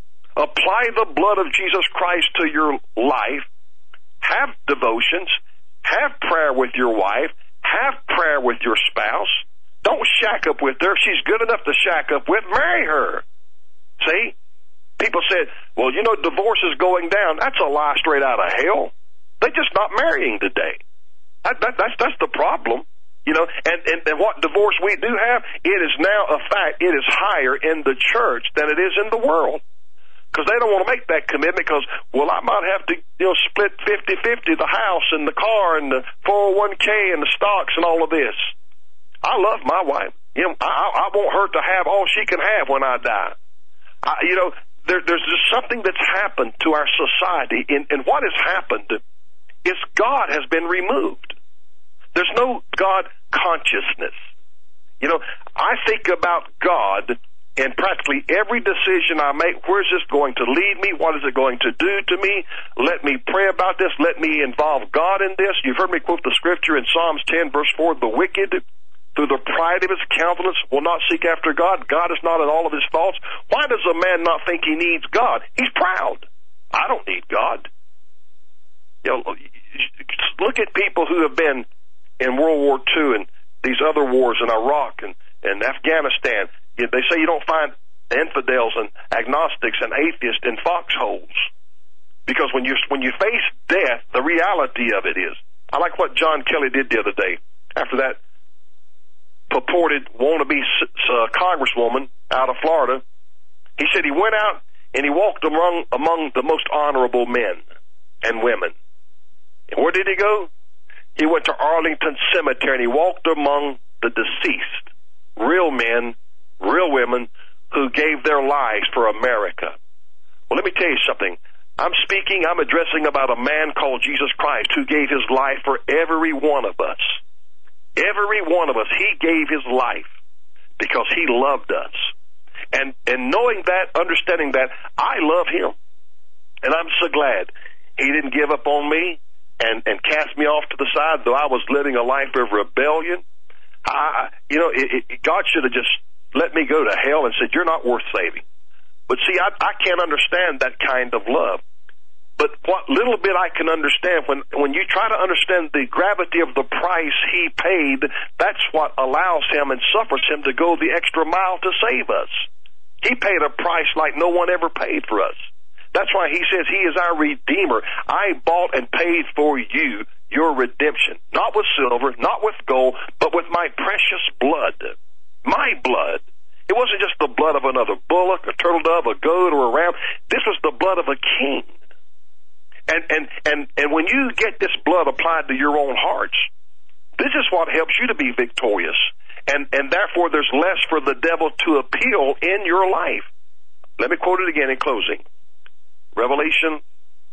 Apply the blood of Jesus Christ to your life. Have devotions. Have prayer with your wife. Have prayer with your spouse. Don't shack up with her. If she's good enough to shack up with, marry her. See? People said, well, you know, divorce is going down. That's a lie straight out of hell. They're just not marrying today. That's the problem. You know, and what divorce we do have, it is now a fact. It is higher in the church than it is in the world. Because they don't want to make that commitment because, well, I might have to, you know, split 50-50 the house and the car and the 401k and the stocks and all of this. I love my wife. You know, I want her to have all she can have when I die. You know, there's just something that's happened to our society, and what has happened is God has been removed. There's no God consciousness. You know, I think about God in practically every decision I make. Where's this going to lead me? What is it going to do to me? Let me pray about this. Let me involve God in this. You've heard me quote the scripture in Psalms 10, verse 4, the wicked, through the pride of his countenance, will not seek after God. God is not in all of his thoughts. Why does a man not think he needs God? He's proud. I don't need God. You know, look at people who have been in World War II and these other wars in Iraq and Afghanistan. They say you don't find infidels and agnostics and atheists in foxholes. Because when you face death, the reality of it is, I like what John Kelly did the other day after that purported wannabe congresswoman out of Florida. He said he went out and he walked among the most honorable men and women. And where did he go? He went to Arlington Cemetery and he walked among the deceased, real men, real women who gave their lives for America. Well, let me tell you something. I'm addressing about a man called Jesus Christ who gave his life for every one of us. Every one of us, he gave his life because he loved us. And knowing that, understanding that, I love him. And I'm so glad he didn't give up on me and cast me off to the side, though I was living a life of rebellion. God should have just let me go to hell and said, you're not worth saving. But see, I can't understand that kind of love. But what little bit I can understand, when you try to understand the gravity of the price he paid, that's what allows him and suffers him to go the extra mile to save us. He paid a price like no one ever paid for us. That's why he says he is our Redeemer. I bought and paid for you your redemption. Not with silver, not with gold, but with my precious blood. My blood. It wasn't just the blood of another bullock, a turtle dove, a goat, or a ram. This was the blood of a king. And when you get this blood applied to your own hearts, this is what helps you to be victorious. And therefore there's less for the devil to appeal in your life. Let me quote it again in closing. Revelation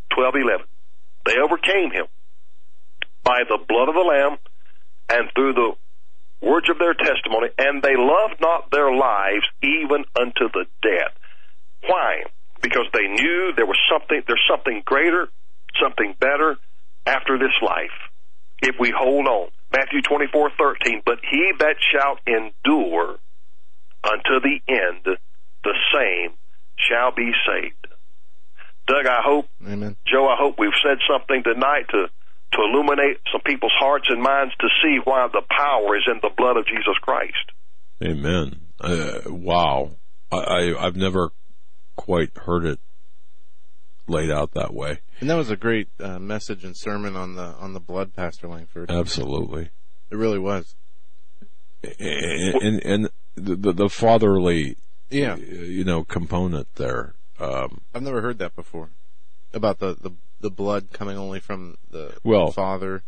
12:11. They overcame him by the blood of the Lamb and through the words of their testimony, and they loved not their lives even unto the death. Why? Because they knew there's something greater, something better after this life, if we hold on. Matthew 24:13, but he that shall endure unto the end, the same shall be saved. Doug, I hope, Amen. Joe, I hope we've said something tonight to illuminate some people's hearts and minds to see why the power is in the blood of Jesus Christ. Amen. Wow. I've never quite heard it laid out that way. And that was a great message and sermon on the blood, Pastor Langford. Absolutely. It really was. And the fatherly, yeah, component there. I've never heard that before about the blood coming only from the father.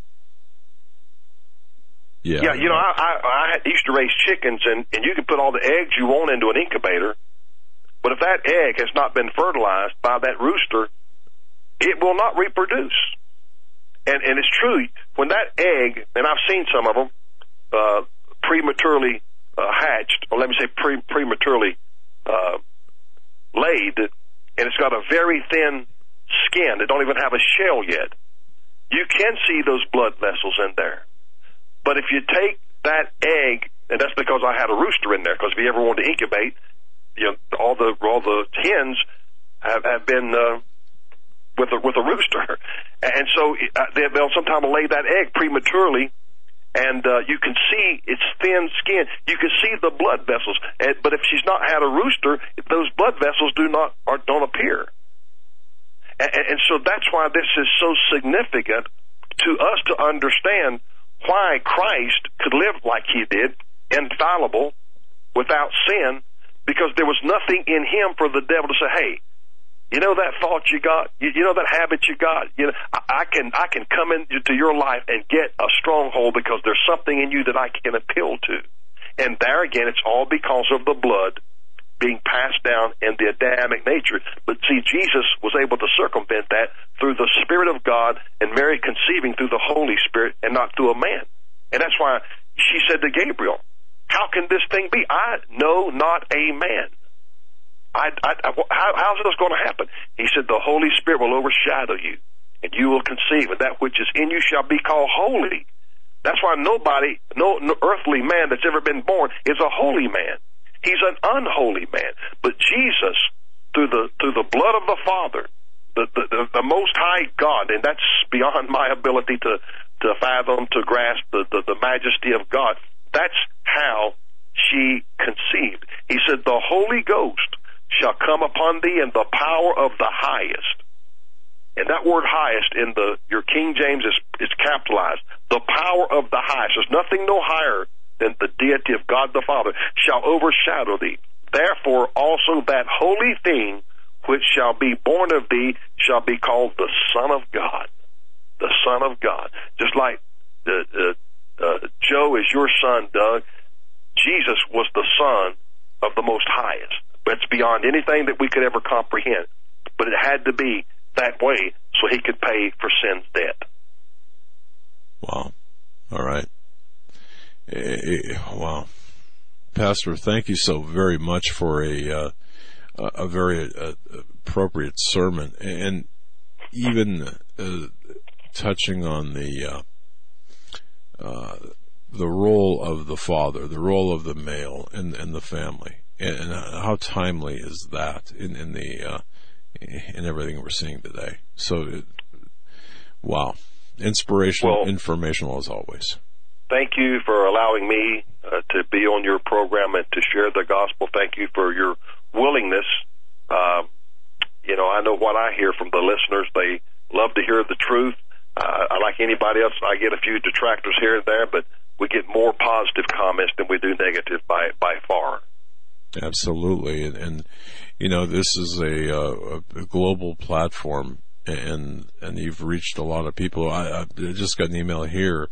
Yeah. Yeah, I used to raise chickens, and you can put all the eggs you want into an incubator, but if that egg has not been fertilized by that rooster, it will not reproduce. And it's true, when that egg, and I've seen some of them, prematurely hatched, or let me say prematurely laid, and it's got a very thin skin. They don't even have a shell yet. You can see those blood vessels in there. But if you take that egg, and that's because I had a rooster in there, because if you ever wanted to incubate, all the hens have been with a rooster, and so they'll sometimes lay that egg prematurely, and you can see its thin skin. You can see the blood vessels. But if she's not had a rooster, those blood vessels don't appear. And so that's why this is so significant to us to understand why Christ could live like he did, infallible, without sin, because there was nothing in him for the devil to say, hey, that thought you got, that habit you got, I can come into your life and get a stronghold because there's something in you that I can appeal to. And there again, it's all because of the blood being passed down in the Adamic nature. But see, Jesus was able to circumvent that through the Spirit of God and Mary conceiving through the Holy Spirit and not through a man. And that's why she said to Gabriel, how can this thing be? I know not a man. How's this going to happen? He said, the Holy Spirit will overshadow you, and you will conceive, and that which is in you shall be called holy. That's why no earthly man that's ever been born is a holy man. He's an unholy man. But Jesus, through the blood of the Father, the Most High God, and that's beyond my ability to fathom, to grasp the majesty of God. That's how she conceived. He said, the Holy Ghost shall come upon thee in the power of the highest. And that word highest in your King James is capitalized. The power of the highest. There's nothing no higher than the deity of God the Father shall overshadow thee. Therefore also that holy thing which shall be born of thee shall be called the Son of God. The Son of God. Just like Joe is your son, Doug, Jesus was the Son of the Most Highest. But it's beyond anything that we could ever comprehend. But it had to be that way so he could pay for sin's debt. Wow. All right. Wow. Pastor, thank you so very much for a very appropriate sermon, and even touching on the role of the father, the role of the male in the family, and how timely is that in everything we're seeing today. So, wow, inspirational, informational as always. Thank you for allowing me to be on your program and to share the gospel. Thank you for your willingness. I know what I hear from the listeners. They love to hear the truth. Like anybody else, I get a few detractors here and there, but we get more positive comments than we do negative by far. Absolutely. And this is a global platform, and you've reached a lot of people. I just got an email here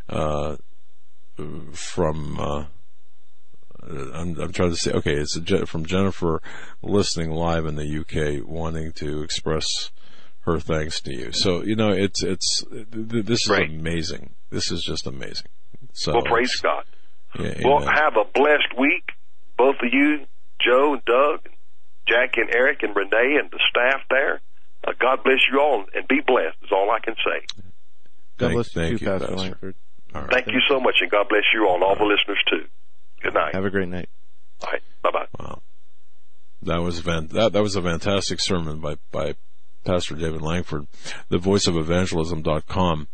from I'm trying to say, okay, it's from Jennifer, listening live in the UK, wanting to express her thanks to you. So, this is Great. amazing. This is just amazing. So, Well, praise God. Yeah, Well, amen. have a blessed week, both of you, Joe and Doug, Jackie and Eric and Renee and the staff there. God bless you all, and be blessed is all I can say. God bless you thank too, you, Pastor Pastor. Langford. All right. Thank you so much, and God bless you all, and all the listeners too. Good night. Have a great night. All right. Bye-bye. Wow. That was a fantastic sermon by Pastor David Langford, the voice of evangelism.com.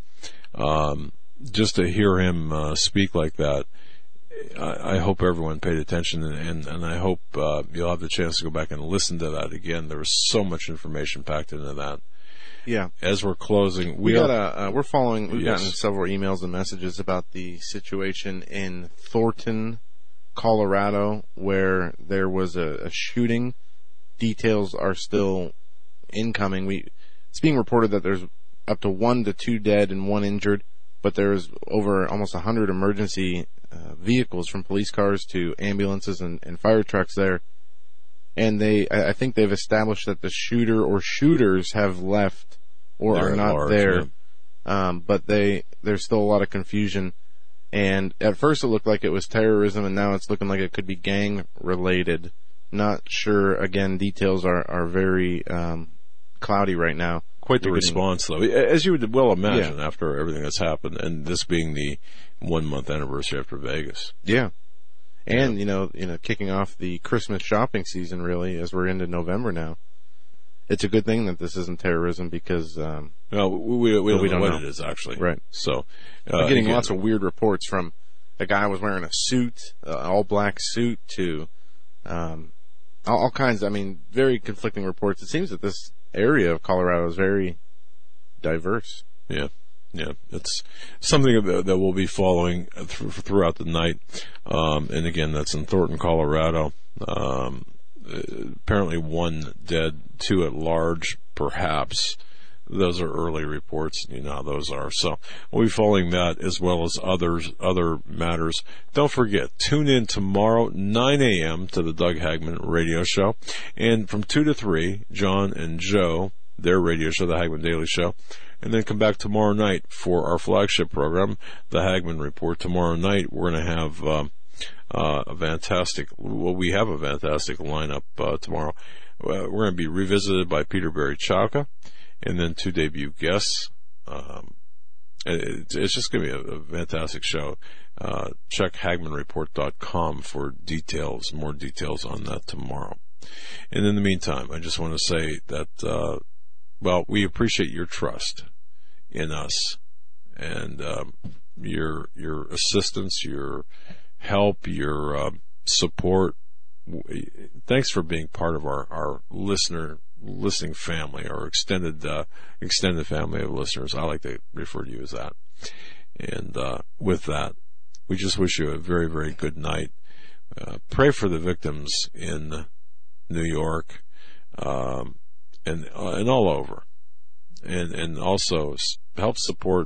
Just to hear him speak like that, I hope everyone paid attention, and I hope you'll have the chance to go back and listen to that again. There was so much information packed into that. Yeah. As we're closing, We've gotten Yes. several emails and messages about the situation in Thornton, Colorado, where there was a shooting. Details are still incoming. It's being reported that there's up to 1 to 2 dead and 1 injured, but there's over almost 100 emergency vehicles, from police cars to ambulances and fire trucks there. And I think they've established that the shooter or shooters have left or They're are at not large, there. yeah. But there's still a lot of confusion. And at first it looked like it was terrorism, and now it's looking like it could be gang related. Not sure. Again, details are very cloudy right now. Quite the You're getting- response, though, as you would well imagine after everything that's happened, and this being the 1-month anniversary after Vegas. Yeah. And, kicking off the Christmas shopping season, really, as we're into November now. It's a good thing that this isn't terrorism because, Well, we don't know what it is, actually. Right. So, I'm getting again, lots of weird reports from a guy was wearing a suit, all black suit, to, all kinds, very conflicting reports. It seems that this area of Colorado is very diverse. Yeah. It's something that we'll be following throughout the night. And again, that's in Thornton, Colorado. Apparently 1 dead, 2 at large, perhaps. Those are early reports. You know how those are. So we'll be following that as well as other matters. Don't forget, tune in tomorrow, 9 a.m. to the Doug Hagman Radio Show. And from 2 to 3, John and Joe, their radio show, the Hagman Daily Show. And then come back tomorrow night for our flagship program, the Hagman Report. Tomorrow night we're going to have we have a fantastic lineup tomorrow. We're going to be revisited by Peter Barry Chowka, and then 2 debut guests. It's just going to be a fantastic show. Check HagmanReport.com for details, more details on that tomorrow. And in the meantime, I just want to say that, we appreciate your trust in us and your assistance, your help, your support. Thanks for being part of our listening family, our extended family of listeners. I like to refer to you as that. And with that, we just wish you a very, very good night. Pray for the victims in New York and all over, and also help support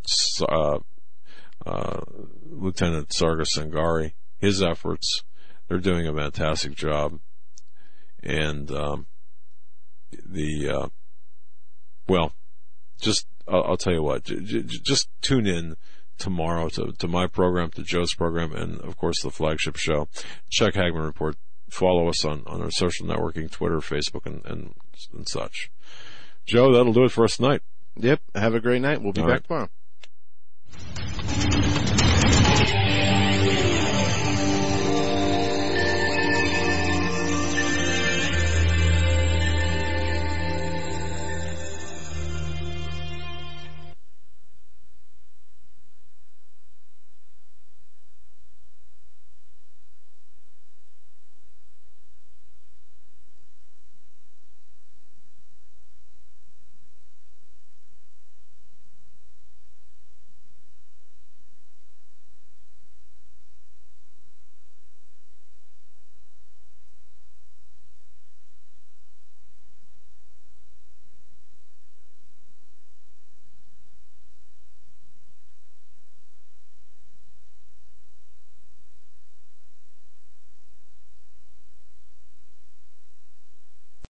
Lieutenant Sarga Sangari, his efforts. They're doing a fantastic job. And I'll tell you what, just tune in tomorrow to my program, to Joe's program, and of course the flagship show. Check Hagman Report. Follow us on our social networking, Twitter, Facebook, and such. Joe, that'll do it for us tonight. Yep. Have a great night. We'll be All back right. tomorrow.